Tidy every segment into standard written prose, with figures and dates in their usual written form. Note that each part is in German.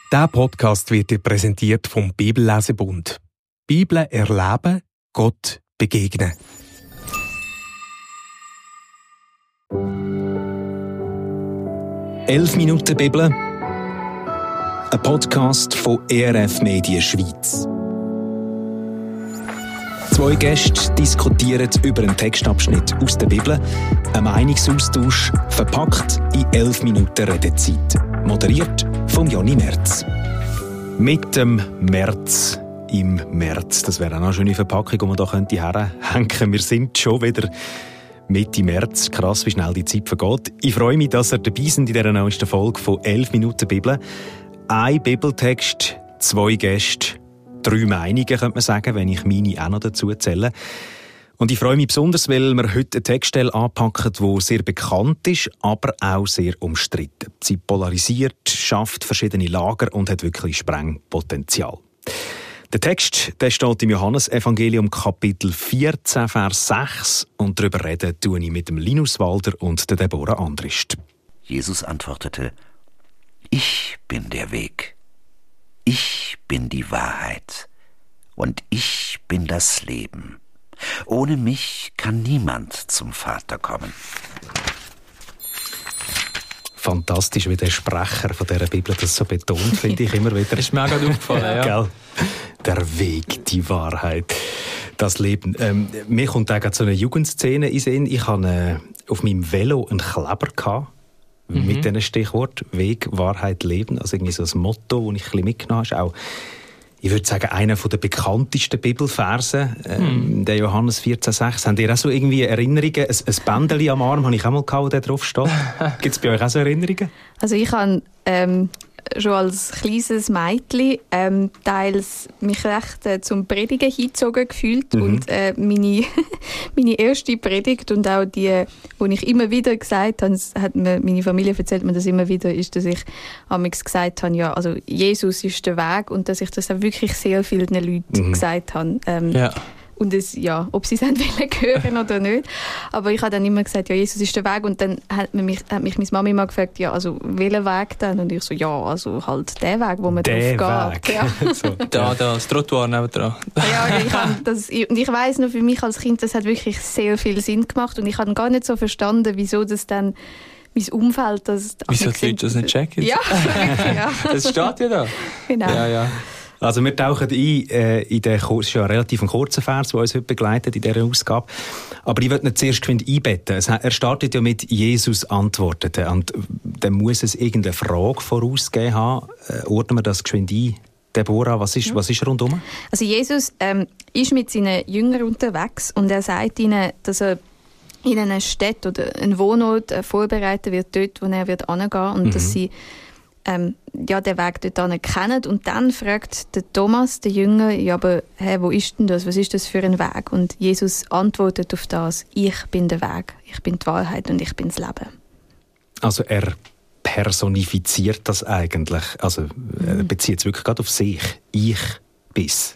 Dieser Podcast wird dir präsentiert vom Bibellesebund. Bibel erleben, Gott begegnen. «11 Minuten Bibel», ein Podcast von ERF Medien Schweiz. Zwei Gäste diskutieren über einen Textabschnitt aus der Bibel, ein Meinungsaustausch verpackt in 11 Minuten Redezeit. Moderiert von Jonny Merz. Mit dem März im März. Das wäre auch eine schöne Verpackung, die man da herhängen könnte. Wir sind schon wieder Mitte März. Krass, wie schnell die Zeit vergeht. Ich freue mich, dass ihr dabei seid in dieser neuesten Folge von 11 Minuten Bibel. Ein Bibeltext, zwei Gäste, 3 Meinungen, könnte man sagen, wenn ich meine auch noch dazu zähle. Und ich freue mich besonders, weil wir heute eine Textstelle anpacken, die sehr bekannt ist, aber auch sehr umstritten. Sie polarisiert, schafft verschiedene Lager und hat wirklich Sprengpotenzial. Der Text der steht im Johannesevangelium Kapitel 14, Vers 6 und darüber reden tue ich mit dem Linus Walder und der Deborah Andrist. Jesus antwortete: Ich bin der Weg, ich bin die Wahrheit und ich bin das Leben. Ohne mich kann niemand zum Vater kommen. Fantastisch, wie der Sprecher von dieser Bibel das so betont, finde ich immer wieder. Ist mir auch gerade aufgefallen, ja. Gell? Der Weg, die Wahrheit, das Leben. Mir kommt auch so eine Jugendszene in den Sinn. Ich hatte auf meinem Velo einen Kleber gehabt, mit diesem Stichwort Weg, Wahrheit, Leben. Also irgendwie so ein Motto, das ich ein bisschen mitgenommen habe. Auch, ich würde sagen, einer der bekanntesten Bibelverse, der Johannes 14,6. Habt ihr auch so irgendwie Erinnerungen? Ein Bändeli am Arm habe ich auch mal gehabt, wo der drauf steht. Gibt es bei euch auch so Erinnerungen? Also ich habe schon als kleines Mädchen teils mich recht zum Predigen hingezogen gefühlt. Und meine erste Predigt und auch die ich immer wieder gesagt habe, hat mir meine Familie erzählt mir das immer wieder, ist, dass ich amigs gesagt habe, ja, also Jesus ist der Weg, und dass ich das auch wirklich sehr vielen Leuten gesagt habe. Ja. Und es, ja, ob sie es hören hören oder nicht. Aber ich habe dann immer gesagt, ja, Jesus ist der Weg. Und dann hat mich meine Mami mal gefragt, ja, also welcher Weg dann? Und ich so, ja, also halt der Weg, wo man drauf geht. Ja. So. Da, das Trottoir nebendran. Und ich weiss noch, für mich als Kind, das hat wirklich sehr viel Sinn gemacht. Und ich habe gar nicht so verstanden, wieso das dann mein Umfeld das... Wieso die Leute das nicht checken? Ja, wirklich, ja. Das steht ja da. Genau. Ja. Also wir tauchen ein in den es ist ja ein relativ kurzer Vers, der uns heute begleitet in dieser Ausgabe. Aber ich möchte nicht zuerst einbetten. Er startet ja mit «Jesus antwortete». Und dann muss es irgendeine Frage vorausgegeben haben. Ordnen wir das geschwind ein. Deborah, was ist rundum? Also Jesus ist mit seinen Jüngern unterwegs und er sagt ihnen, dass er in einer Stadt oder einen Wohnort vorbereiten wird, dort, wo er wird hingehen und dass sie den Weg dort kennen. Und dann fragt der Thomas, der Jünger, ja, aber wo ist denn das? Was ist das für ein Weg? Und Jesus antwortet auf das: Ich bin der Weg, ich bin die Wahrheit und ich bin das Leben. Also er personifiziert das eigentlich. Also er bezieht es wirklich gerade auf sich. Ich bin's.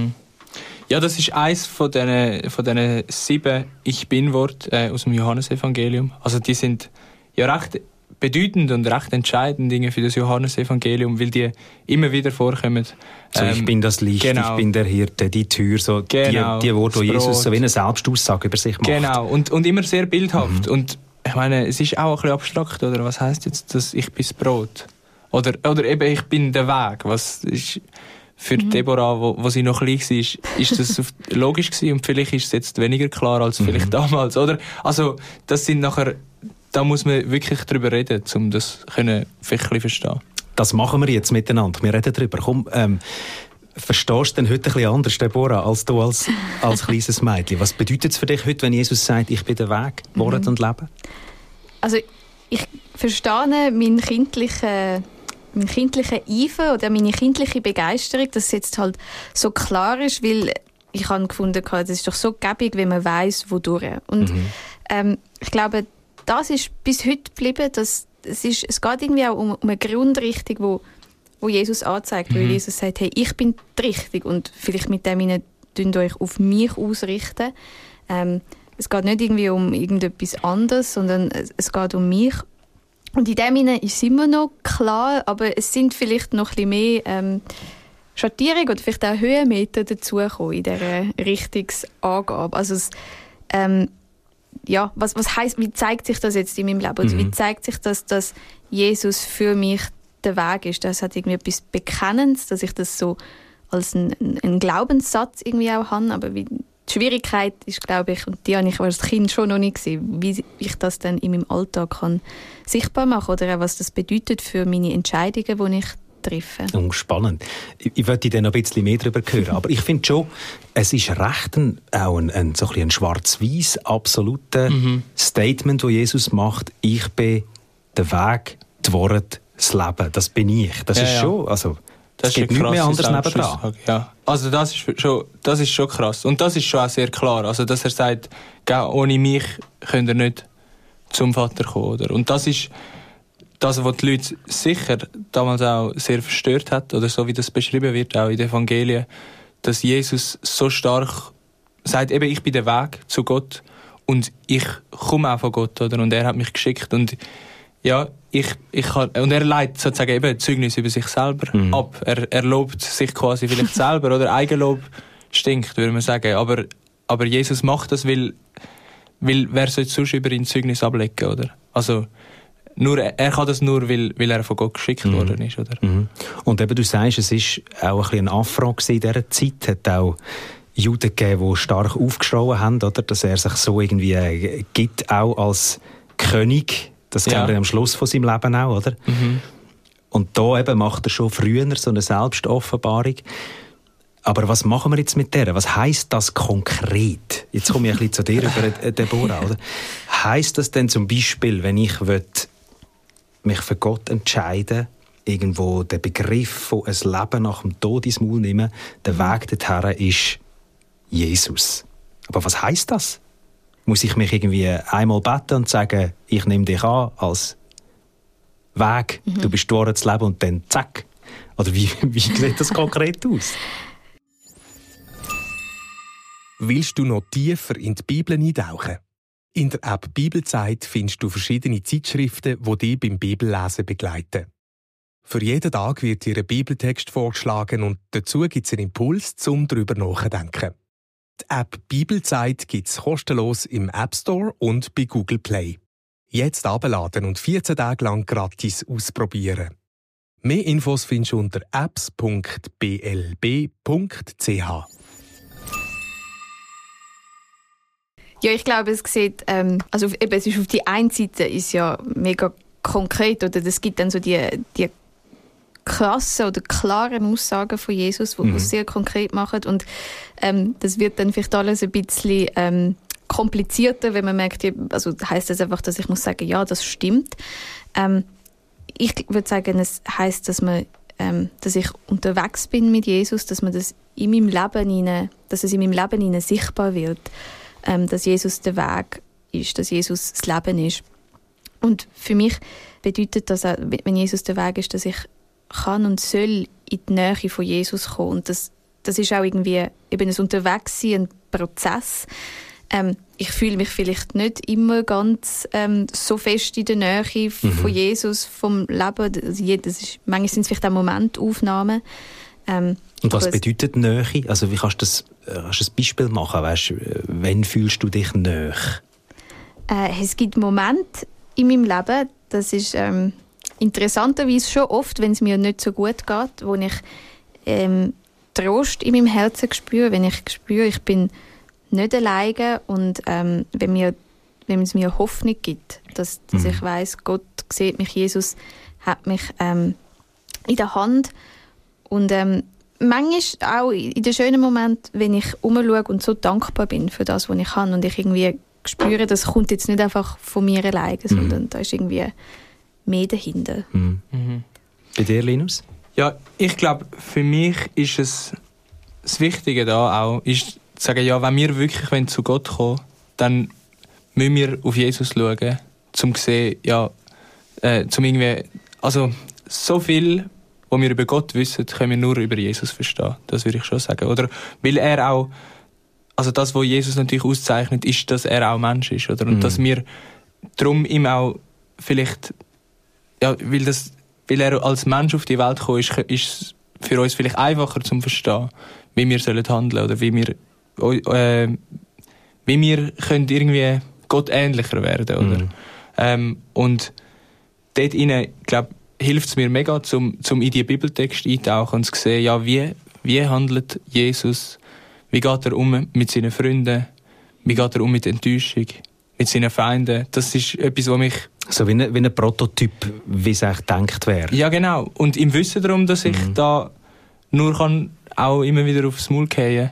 Ja, das ist eins von diesen 7 Ich-Bin-Wort aus dem Johannesevangelium. Also die sind ja recht bedeutend und recht entscheidend Dinge für das Johannesevangelium, weil die immer wieder vorkommen. So, ich bin das Licht, genau. Ich bin der Hirte, die Tür, so genau, die Worte, die Jesus Brot. so wie eine Selbstaussage über sich macht. Genau, und immer sehr bildhaft. Und ich meine, es ist auch ein bisschen abstrakt, oder? Was heisst jetzt, dass ich bin das Brot? Oder eben, ich bin der Weg. Was ist für Deborah, wo sie noch klein war, ist das logisch gewesen, und vielleicht ist es jetzt weniger klar als vielleicht damals, oder? Also, das sind nachher... Da muss man wirklich drüber reden, um das vielleicht ein bisschen verstehen. Das machen wir jetzt miteinander. Wir reden drüber. Komm, verstehst du denn heute ein bisschen anders, Deborah, als du als kleines Mädchen? Was bedeutet es für dich heute, wenn Jesus sagt, ich bin der Weg, Wahrheit und Leben? Also ich verstehe meinen kindlichen Eifer oder meine kindliche Begeisterung, dass es jetzt halt so klar ist, weil ich habe gefunden, das ist doch so gäbig, wenn man weiss, wodurch. Und ich glaube, das ist bis heute geblieben. Es geht irgendwie auch um eine Grundrichtung, wo Jesus anzeigt, weil Jesus sagt, hey, ich bin die Richtung, und vielleicht mit dem könnt ihr euch auf mich ausrichten. Es geht nicht irgendwie um irgendetwas anderes, sondern es geht um mich. Und in dem Sinne ist es immer noch klar, aber es sind vielleicht noch ein bisschen mehr Schattierungen oder vielleicht auch Höhenmeter dazugekommen in dieser Richtungsangabe. Also was heisst, wie zeigt sich das jetzt in meinem Leben? Also wie zeigt sich das, dass Jesus für mich der Weg ist? Das hat irgendwie etwas Bekennendes, dass ich das so als einen Glaubenssatz irgendwie auch habe, aber die Schwierigkeit ist, glaube ich, und die habe ich als Kind schon noch nicht gesehen, wie ich das dann in meinem Alltag kann sichtbar machen oder auch, was das bedeutet für meine Entscheidungen, die ich treffe. Oh, spannend. Ich wollte dann noch ein bisschen mehr darüber hören, aber ich finde schon, es ist recht auch ein schwarz-weiß absolutes Statement, das Jesus macht. Ich bin der Weg, die Worte, das Leben. Das bin ich. Das ist schon... Also, das es gibt nichts mehr anderes nebendran. Ja. Also das ist schon krass. Und das ist schon auch sehr klar. Also dass er sagt, ohne mich könnt ihr nicht zum Vater kommen. Oder? Und das ist das, was die Leute sicher damals auch sehr verstört hat, oder so wie das beschrieben wird, auch in den Evangelien, dass Jesus so stark sagt, eben, ich bin der Weg zu Gott und ich komme auch von Gott, oder? Und er hat mich geschickt. Und ja, und er leitet sozusagen eben Zeugnis über sich selber ab. Er lobt sich quasi vielleicht selber, oder Eigenlob stinkt, würde man sagen. Aber Jesus macht das, weil wer soll sonst über ihn Zeugnis ablegen, oder? Also er kann das nur, weil er von Gott geschickt worden ist, oder? Und eben, du sagst, es ist auch ein bisschen ein Affront in dieser Zeit. Es hat auch Juden gegeben, die stark aufgeschrien haben, oder? Dass er sich so irgendwie gibt, auch als König. Das kennen wir am Schluss von seinem Leben auch, oder? Und da eben macht er schon früher so eine Selbstoffenbarung. Aber was machen wir jetzt mit der? Was heisst das konkret? Jetzt komme ich ein bisschen zu dir über Deborah, oder? Heisst das denn zum Beispiel, wenn ich mich für Gott entscheiden, irgendwo den Begriff von ein Leben nach dem Tod ins Maul nehmen, der Weg dorthin ist Jesus. Aber was heisst das? Muss ich mich irgendwie einmal beten und sagen, ich nehme dich an als Weg, du bist durch das Leben und dann zack? Oder wie sieht das konkret aus? Willst du noch tiefer in die Bibel eintauchen? In der App Bibelzeit findest du verschiedene Zeitschriften, die dich beim Bibellesen begleiten. Für jeden Tag wird dir ein Bibeltext vorgeschlagen und dazu gibt es einen Impuls, um darüber nachzudenken. Die App Bibelzeit gibt es kostenlos im App Store und bei Google Play. Jetzt abladen und 14 Tage lang gratis ausprobieren. Mehr Infos findest du unter apps.blb.ch. Ja, ich glaube, es sieht, also eben, es ist auf die einen Seite ist ja mega konkret, oder es gibt dann so die krassen oder klaren Aussagen von Jesus, die es sehr konkret machen, und das wird dann vielleicht alles ein bisschen komplizierter, wenn man merkt, also heisst das einfach, dass ich muss sagen, ja, das stimmt. Ich würde sagen, es heisst, dass ich unterwegs bin mit Jesus, dass man das in meinem Leben dass es in meinem Leben sichtbar wird, dass Jesus der Weg ist, dass Jesus das Leben ist. Und für mich bedeutet das auch, wenn Jesus der Weg ist, dass ich kann und soll in die Nähe von Jesus kommen. Und das ist auch irgendwie eben ein Unterwegssein, ein Prozess. Ich fühle mich vielleicht nicht immer ganz so fest in der Nähe von Jesus, vom Leben. Manchmal sind es vielleicht auch Momentaufnahmen. Und was bedeutet Nähe? Also wie kannst du ein Beispiel machen? Weißt, wann fühlst du dich näher? Es gibt Momente in meinem Leben, das ist interessanterweise schon oft, wenn es mir nicht so gut geht, wo ich Trost in meinem Herzen spüre, wenn ich spüre, ich bin nicht alleine, und wenn es mir Hoffnung gibt, dass ich weiss, Gott sieht mich, Jesus hat mich in der Hand. Und manchmal auch in den schönen Momenten, wenn ich umschaue und so dankbar bin für das, was ich habe, und ich irgendwie spüre, das kommt jetzt nicht einfach von mir alleine, sondern da ist irgendwie mehr dahinter. Bei dir, Linus? Ja, ich glaube, für mich ist es das Wichtige da auch, ist zu sagen, ja, wenn wir wirklich zu Gott kommen, dann müssen wir auf Jesus schauen, um zu sehen, ja, zum irgendwie, also so viel, was wir über Gott wissen, können wir nur über Jesus verstehen. Das würde ich schon sagen. Oder weil er auch, also das, was Jesus natürlich auszeichnet, ist, dass er auch Mensch ist, oder? Und dass wir darum ihm auch vielleicht weil er als Mensch auf die Welt gekommen ist es für uns vielleicht einfacher zu verstehen, wie wir handeln sollen oder wie wir können irgendwie Gott ähnlicher werden, oder? Und dort rein, glaube hilft es mir mega, zum in die Bibeltext eintauchen und zu sehen, ja, wie handelt Jesus, wie geht er um mit seinen Freunden, wie geht er um mit Enttäuschung, mit seinen Feinden. Das ist etwas, was mich... So wie ein Prototyp, wie es eigentlich gedacht wäre. Ja, genau. Und im Wissen darum, dass ich da nur kann auch immer wieder aufs Maul fallen.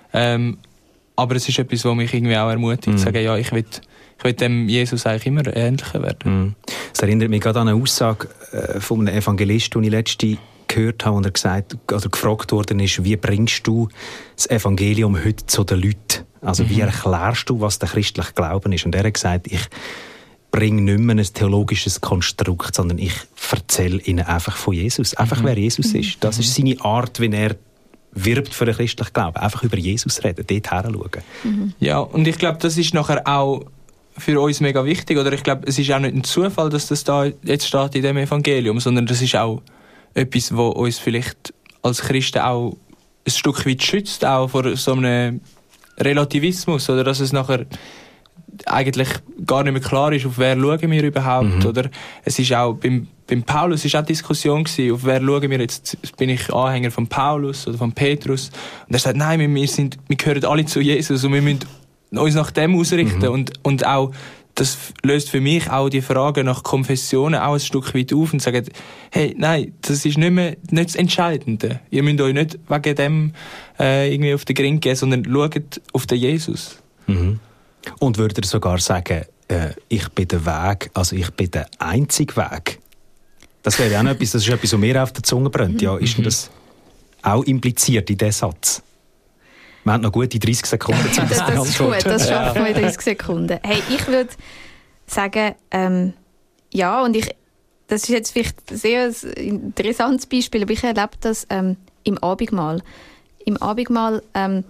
Aber es ist etwas, was mich irgendwie auch ermutigt, zu sagen, ja, ich will dem Jesus eigentlich immer ähnlicher werden. Das erinnert mich gerade an eine Aussage von einem Evangelist, den ich letztens gehört habe, wo er gefragt worden ist, wie bringst du das Evangelium heute zu den Leuten? Also wie erklärst du, was der christliche Glauben ist? Und er hat gesagt, ich bringe nicht mehr ein theologisches Konstrukt, sondern ich erzähle ihnen einfach von Jesus. Einfach, wer Jesus ist. Das ist seine Art, wie er wirbt für den christlichen Glauben. Einfach über Jesus reden, dort her schauen. Ja, und ich glaube, das ist nachher auch für uns mega wichtig. Oder ich glaube, es ist auch nicht ein Zufall, dass das da jetzt steht in dem Evangelium, sondern das ist auch etwas, was uns vielleicht als Christen auch ein Stück weit schützt, auch vor so einem Relativismus, oder dass es nachher eigentlich gar nicht mehr klar ist, auf wer schauen wir überhaupt. Oder es ist auch beim Paulus ist auch Diskussion gewesen, auf wer schauen wir jetzt. Bin ich Anhänger von Paulus oder von Petrus? Und er sagt, nein, wir gehören alle zu Jesus und wir müssen uns nach dem ausrichten. Und auch das löst für mich auch die Frage nach Konfessionen auch ein Stück weit auf und sagt, hey, nein, das ist nicht das Entscheidende. Ihr müsst euch nicht wegen dem irgendwie auf den Grind gehen, sondern schaut auf den Jesus. Und würde er sogar sagen, ich bin der Weg, also ich bin der einzige Weg? Das wäre auch noch etwas, das ist etwas, was mir auf der Zunge brennt. Ja, ist das auch impliziert in diesem Satz? Wir haben noch gute 30 Sekunden Zeit. Das ist gut, das schaffen wir in 30 Sekunden. Hey, ich würde sagen, ja, und das ist jetzt vielleicht ein sehr interessantes Beispiel, aber ich erlebe das im Abendmahl. Im Abendmahl,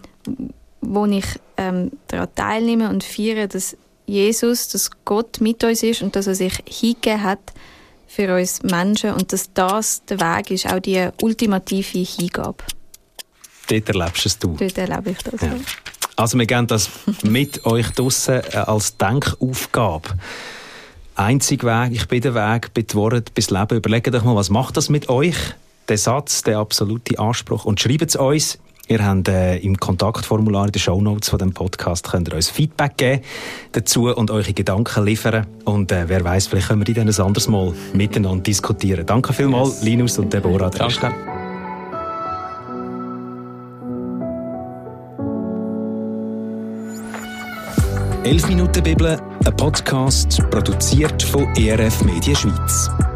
wo ich daran teilnehme und feiere, dass Jesus, dass Gott mit uns ist und dass er sich hingegeben hat für uns Menschen und dass das der Weg ist, auch die ultimative Hingabe. Dort erlebst es du. Dort erlebe ich das. Ja. Also wir geben das mit euch draussen als Denkaufgabe. Einzig Weg, ich bin der Weg, bin die Worte, bis Leben. Überlegt euch mal, was macht das mit euch? Der Satz, der absolute Anspruch. Und schreibt es uns. Ihr habt im Kontaktformular in den Shownotes von dem Podcast könnt ihr uns Feedback geben dazu und eure Gedanken liefern. Und wer weiss, vielleicht können wir die dann ein anderes Mal miteinander diskutieren. Danke vielmals, Linus und Deborah. Danke. 11 Minuten Bibel, ein Podcast produziert von ERF Media Schweiz.